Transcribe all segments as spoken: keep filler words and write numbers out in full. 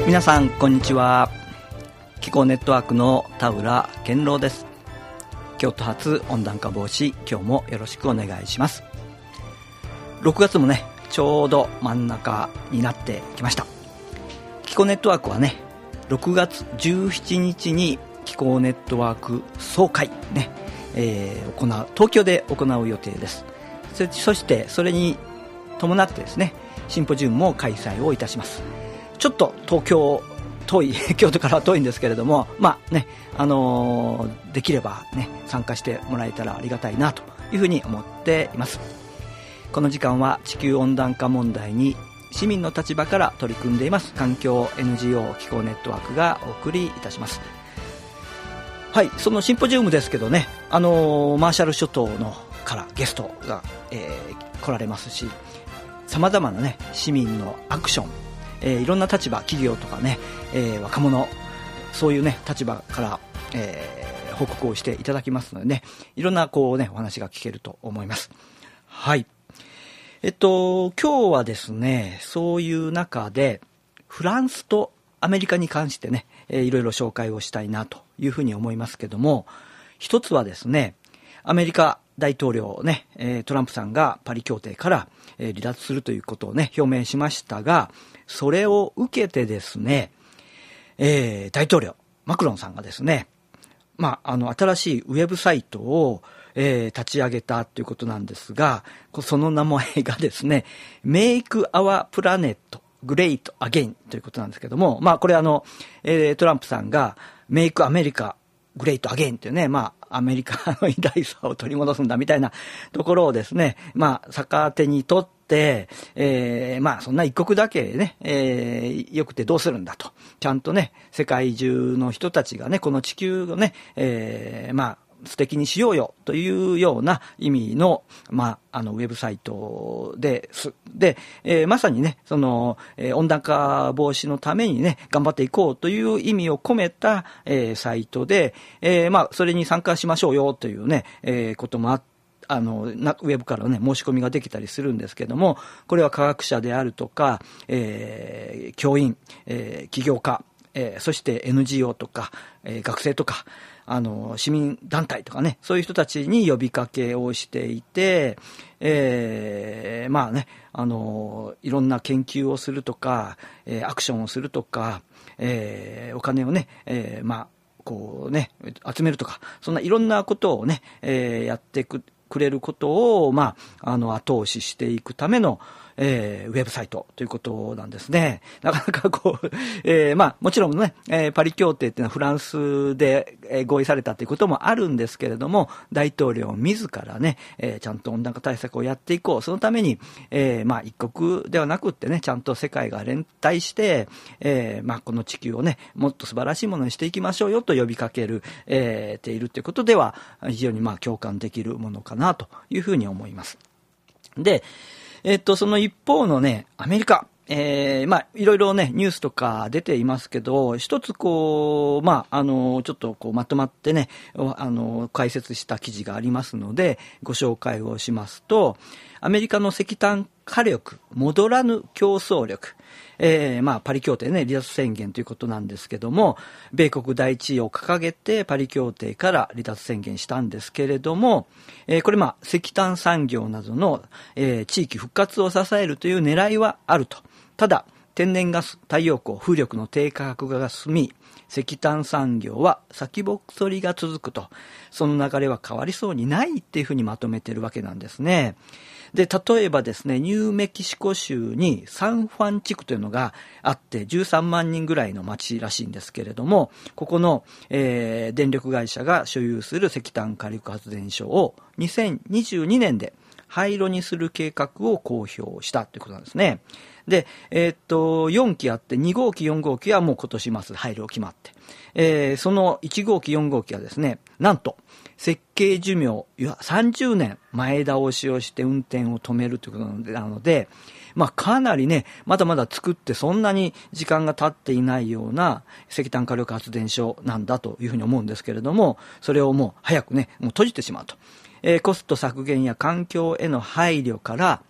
皆さんこんにちは。気候ネットワークの田浦健郎です。京都発温暖化防止、今日もよろしくお願いします。ろくがつもねちょうど真ん中になってきました。気候ネットワークはねろくがつじゅうしちにちに気候ネットワーク総会ね、えー、行う東京で行う予定です。そ, そしてそれに伴ってですねシンポジウムも開催をいたします。ちょっと東京遠い京都からは遠いんですけれども、まあねあのー、できればね参加してもらえたらありがたいなというふうに思っています。この時間は地球温暖化問題に市民の立場から取り組んでいます環境 エヌジーオー 気候ネットワークがお送りいたします。はい、そのシンポジウムですけどね、あのー、マーシャル諸島のからゲストが、えー、来られますし、さまざまなね市民のアクション、えー、いろんな立場企業とかね、えー、若者そういうね立場から、えー、報告をしていただきますのでね、いろんなこうねお話が聞けると思います。はい、えっと今日はですねそういう中でフランスとアメリカに関してね、えー、いろいろ紹介をしたいなというふうに思いますけども、一つはですねアメリカ大統領ね、えー、トランプさんがパリ協定から、えー、離脱するということをね表明しましたが、それを受けてですね、えー、大統領マクロンさんがですね、まあ、あの新しいウェブサイトを、えー、立ち上げたということなんですが、その名前がですね Make Our Planet Great Again ということなんですけども、まあこれあの、えー、トランプさんが Make America Great Again というね、まあアメリカの偉大さを取り戻すんだみたいなところをですね、まあ逆手にとって、えー、まあそんな一国だけね、えー、よくてどうするんだと、ちゃんとね世界中の人たちがねこの地球をね、えー、まあ素敵にしようよというような意味の、まあ、あのウェブサイトです。で、えー、まさにねその、えー、温暖化防止のためにね頑張っていこうという意味を込めた、えー、サイトで、えー、まあそれに参加しましょうよというね、えー、こともあって、あのウェブからね申し込みができたりするんですけども、これは科学者であるとか、えー、教員、えー、起業家、えー、そして エヌジーオー とか、えー、学生とかあの市民団体とかね、そういう人たちに呼びかけをしていて、えー、まあねあのいろんな研究をするとか、えー、アクションをするとか、えー、お金をね、えー、まあこうね集めるとか、そんないろんなことをね、えー、やってくくれることを、まあ、あの後押ししていくための、えー、ウェブサイトということなんですね。なかなかこう、えー、まあもちろんね、えー、パリ協定っていうのはフランスで、えー、合意されたということもあるんですけれども、大統領自らね、えー、ちゃんと温暖化対策をやっていこう、そのために、えー、まあ一国ではなくってね、ちゃんと世界が連帯して、えー、まあこの地球をねもっと素晴らしいものにしていきましょうよと呼びかける、えー、ているということでは非常にまあ共感できるものかなというふうに思います。で、えっと、その一方のね、アメリカ、えー、まあ、いろいろね、ニュースとか出ていますけど、一つこう、まあ、あの、ちょっとこう、まとまってね、あの、解説した記事がありますので、ご紹介をしますと、アメリカの石炭火力、戻らぬ競争力、えー、まあ、パリ協定ね、離脱宣言ということなんですけども、米国第一位を掲げてパリ協定から離脱宣言したんですけれども、えー、これまあ、石炭産業などの、えー、地域復活を支えるという狙いはあると。ただ、天然ガス、太陽光、風力の低価格化が進み、石炭産業は先細りが続くと、その流れは変わりそうにないっていうふうにまとめてるわけなんですね。で、例えばですね、ニューメキシコ州にサンファン地区というのがあってじゅうさんまんにんぐらいの町らしいんですけれども、ここの、えー、電力会社が所有する石炭火力発電所をにせんにじゅうにねんで廃炉にする計画を公表したということなんですね。で、えー、っと、よんきあってに号機、よん号機はもう今年末廃炉決まって、えー、そのいち号機、よん号機はですね、なんと設計寿命さんじゅうねん前倒しをして運転を止めるということなので、まあかなりね、まだまだ作ってそんなに時間が経っていないような石炭火力発電所なんだというふうに思うんですけれども、それをもう早くね、もう閉じてしまうと。えー、コスト削減や環境への配慮から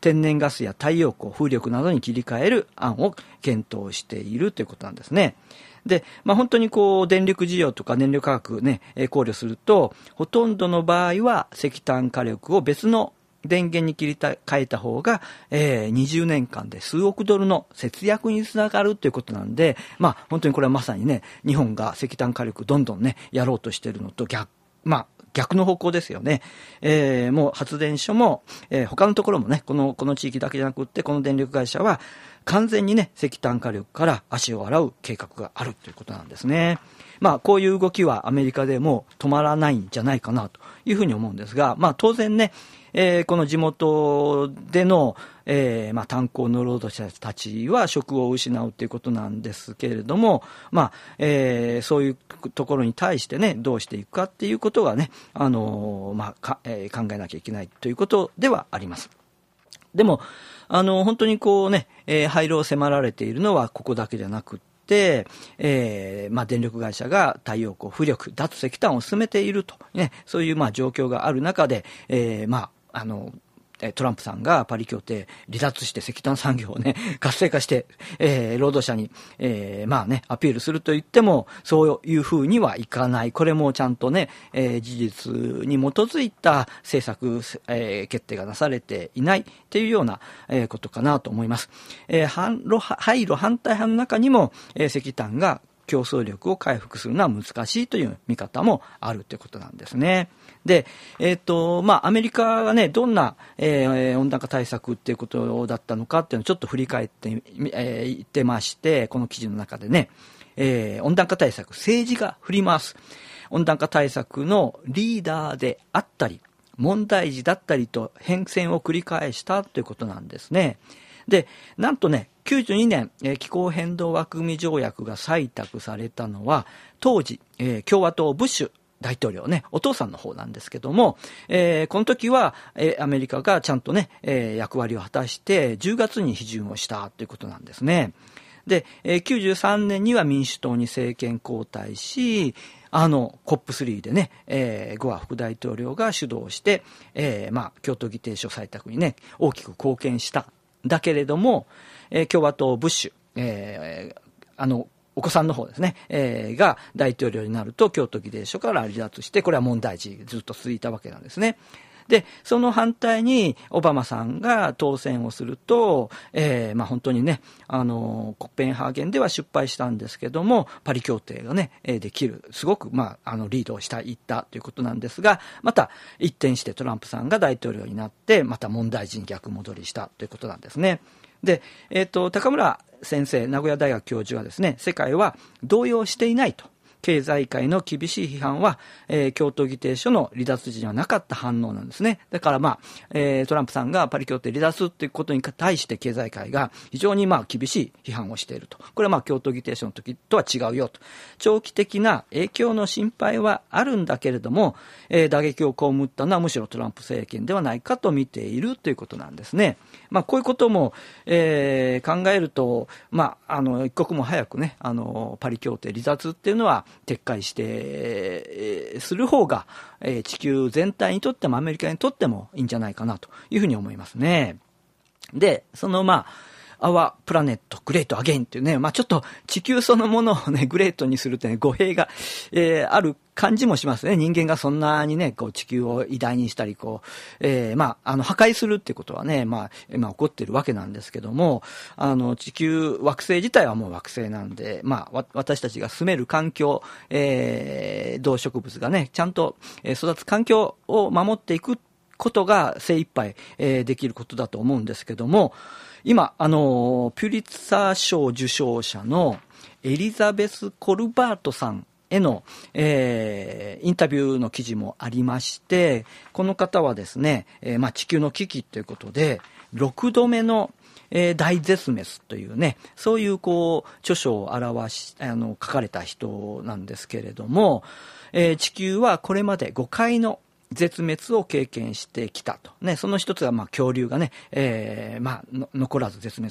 天然ガスや太陽光、風力などに切り替える案を検討しているということなんですね。で、まあ、本当にこう電力需要とか燃料価格ね、考慮すると、ほとんどの場合は石炭火力を別の電源に切り替えた方が、えー、にじゅうねんかんで数億ドルの節約につながるということなんで、まあ本当にこれはまさにね、日本が石炭火力どんどんね、やろうとしているのと逆、まあ逆の方向ですよね。えー、もう発電所も、えー、他のところもね、この、この地域だけじゃなくって、この電力会社は完全にね、石炭火力から足を洗う計画があるということなんですね。まあこういう動きはアメリカでも止まらないんじゃないかなというふうに思うんですが、まあ当然ね、えー、この地元での、えー、まあ炭鉱の労働者たちは職を失うということなんですけれども、まあ、えー、そういうところに対してね、どうしていくかっていうことがね、あのー、まあか、えー、考えなきゃいけないということではあります。でも、あの、本当にこうね、えー、廃炉を迫られているのはここだけじゃなくて、で、えーまあ、電力会社が太陽光、風力、脱石炭を進めていると、ね、そういうまあ状況がある中で、えー、まあ、あの、トランプさんがパリ協定離脱して石炭産業をね、活性化して、えー、労働者に、えー、まあね、アピールすると言っても、そういうふうにはいかない。これもちゃんとね、えー、事実に基づいた政策、えー、決定がなされていないっていうような、えー、ことかなと思います。えー、反ロ廃炉反対派の中にも、えー、石炭が競争力を回復するのは難しいという見方もあるということなんですね。で、えっと、まあ、アメリカがね、どんな、えー、温暖化対策っていうことだったのかっていうのをちょっと振り返って、えー、言ってまして、この記事の中でね、えー、温暖化対策、政治が振り回す。温暖化対策のリーダーであったり、問題児だったりと変遷を繰り返したということなんですね。で、なんとね、きゅうじゅうにねん、えー、気候変動枠組条約が採択されたのは、当時、えー、共和党ブッシュ大統領ね、お父さんの方なんですけども、えー、この時は、えー、アメリカがちゃんとね、えー、役割を果たしてじゅうがつに批准をしたということなんですね。で、えー、きゅうじゅうさんねんには民主党に政権交代し、あの コップスリー でね、えー、ゴア副大統領が主導して、えー、まあ京都議定書採択にね大きく貢献しただけれども、えー、共和党ブッシュ、えー、あのお子さんの方ですね、えー、が大統領になると京都議定書から離脱して、これは問題児ずっと続いたわけなんですね。で、その反対にオバマさんが当選をすると、えー、まあ本当にね、あのコペンハーゲンでは失敗したんですけども、パリ協定がね、できる、すごくまああのリードをしたいったということなんですが、また一転してトランプさんが大統領になって、また問題児に逆戻りしたということなんですね。で、えっと高村先生、名古屋大学教授はですね、世界は動揺していないと。経済界の厳しい批判は、えー、京都議定書の離脱時にはなかった反応なんですね。だからまあ、えー、トランプさんがパリ協定離脱ということに対して経済界が非常にまあ厳しい批判をしていると。これはまあ京都議定書の時とは違うよと。長期的な影響の心配はあるんだけれども、えー、打撃を被ったのはむしろトランプ政権ではないかと見ているということなんですね。まあこういうことも、えー、考えると、まああの一刻も早くね、あのパリ協定離脱っていうのは撤回して、えー、する方が、えー、地球全体にとってもアメリカにとってもいいんじゃないかなというふうに思いますね。で、そのまあOur Planet Great Again っていうね、まあちょっと地球そのものをね、グレートにするってね、語弊が、えー、ある感じもしますね。人間がそんなにね、こう地球を偉大にしたり、こう、えー、まあ、あの、破壊するってことはね、まあ、今起こってるわけなんですけども、あの、地球、惑星自体はもう惑星なんで、まあ、私たちが住める環境、えー、動植物がね、ちゃんと育つ環境を守っていくことが精一杯、えー、できることだと思うんですけども、今、あの、ピュリッツァー賞受賞者のエリザベス・コルバートさんへの、えー、インタビューの記事もありまして、この方はですね、えーまあ、地球の危機ということで、ろくどめの、えー、大絶滅というね、そういうこう、著書を表し、あの、書かれた人なんですけれども、えー、地球はこれまでごかいの絶滅を経験してきたと。ね、その一つが、まあ、恐竜がね、えー、まあ、残らず絶滅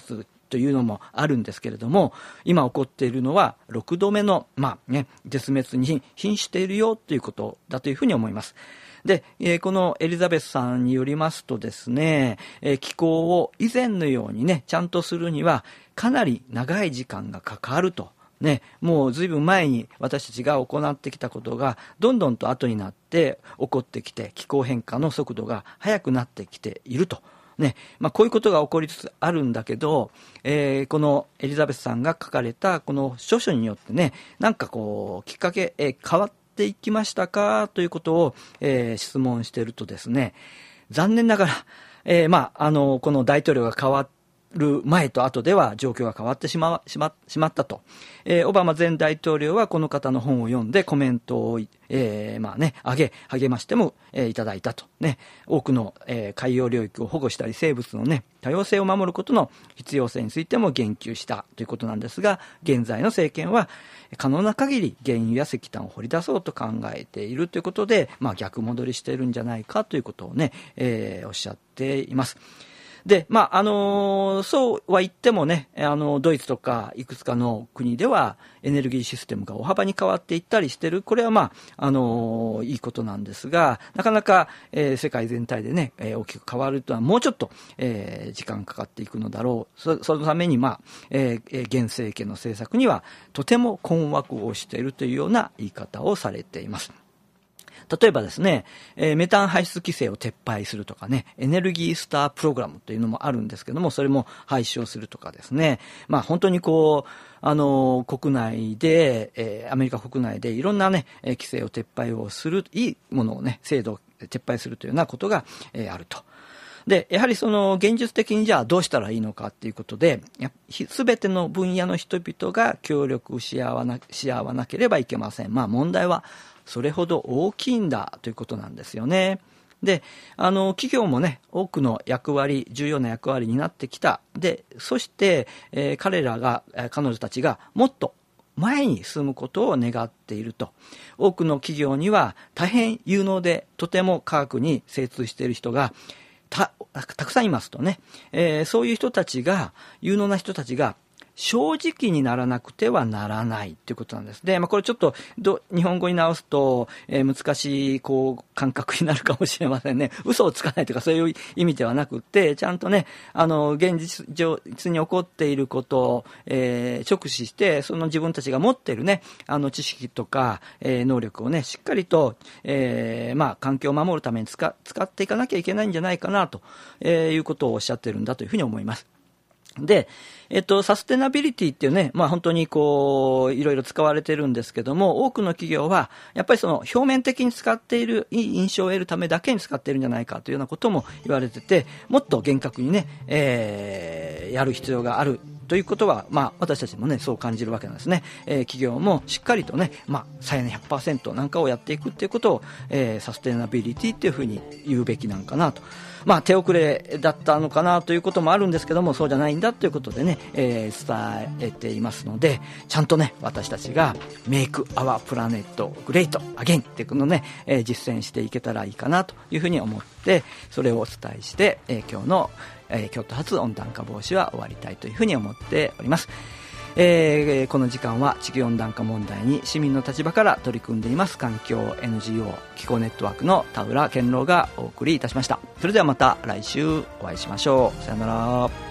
というのもあるんですけれども、今起こっているのはろくどめの、まあね、絶滅に瀕しているよということだというふうに思います。で、えー、このエリザベスさんによりますとですね、えー、気候を以前のようにね、ちゃんとするにはかなり長い時間がかかると。ね、もうずいぶん前に私たちが行ってきたことがどんどんと後になって起こってきて、気候変化の速度が速くなってきていると。ね、まあ、こういうことが起こりつつあるんだけど、えー、このエリザベスさんが書かれたこの著書によってね、なんかこうきっかけ、えー、変わっていきましたかということを、えー、質問しているとですね、残念ながら、えー、まああのこの大統領が変わってる前と後では状況が変わってしま、しま、しまったと、えー、オバマ前大統領はこの方の本を読んでコメントを、えー、まあね、上げ励ましても、えー、いただいたとね、多くの、えー、海洋領域を保護したり生物のね多様性を守ることの必要性についても言及したということなんですが、現在の政権は可能な限り原油や石炭を掘り出そうと考えているということで、まあ、逆戻りしているんじゃないかということをね、えー、おっしゃっています。で、まあ、あのー、そうは言ってもね、あの、ドイツとかいくつかの国ではエネルギーシステムが大幅に変わっていったりしてる。これはまあ、あのー、いいことなんですが、なかなか、えー、世界全体でね、えー、大きく変わるとはもうちょっと、えー、時間かかっていくのだろう。そ, そのために、まあ、えー、現政権の政策にはとても困惑をしているというような言い方をされています。例えばですね、えー、メタン排出規制を撤廃するとかね、エネルギースタープログラムというのもあるんですけども、それも廃止をするとかですね、まあ本当にこう、あのー、国内で、えー、アメリカ国内でいろんなね、えー、規制を撤廃をする、いいものをね、制度を撤廃するというようなことが、えー、あると。で、やはりその現実的にじゃあどうしたらいいのかっていうことで、すべての分野の人々が協力し合わな、し合わなければいけません。まあ問題はそれほど大きいんだということなんですよね。で、あの、企業もね、多くの役割、重要な役割になってきた。で、そして、えー、彼らが、彼女たちがもっと前に進むことを願っていると。多くの企業には大変有能でとても科学に精通している人がた、たくさんいますとね、えー、そういう人たちが、有能な人たちが正直にならなくてはならないということなんです。で、まあ、これちょっとど日本語に直すと、えー、難しいこう感覚になるかもしれませんね。嘘をつかないというかそういう意味ではなくて、ちゃんとね、あの現実上に起こっていることを、えー、直視して、その自分たちが持っているね、あの知識とか、えー、能力をね、しっかりと、えー、まあ環境を守るために使、使っていかなきゃいけないんじゃないかなと、えー、いうことをおっしゃってるんだというふうに思います。で、えっと、サステナビリティっていうね、まあ本当にこう、いろいろ使われてるんですけども、多くの企業は、やっぱりその表面的に使っている、いい印象を得るためだけに使っているんじゃないかというようなことも言われてて、もっと厳格にね、えー、やる必要がある。ということは、まあ、私たちもね、そう感じるわけなんですね。えー、企業もしっかりとね、まあ、再エネ ひゃくパーセント なんかをやっていくっていうことを、えー、サステナビリティっていうふうに言うべきなんかなと。まあ、手遅れだったのかなということもあるんですけども、そうじゃないんだということでね、えー、伝えていますので、ちゃんとね、私たちが Make Our Planet Great Again っていうのをね、えー、実践していけたらいいかなというふうに思って、それをお伝えして、えー、今日のえー、京都発温暖化防止は終わりたいというふうに思っております。えー、この時間は地球温暖化問題に市民の立場から取り組んでいます環境 エヌジーオー 気候ネットワークの田浦健郎がお送りいたしました。それではまた来週お会いしましょう。さよなら。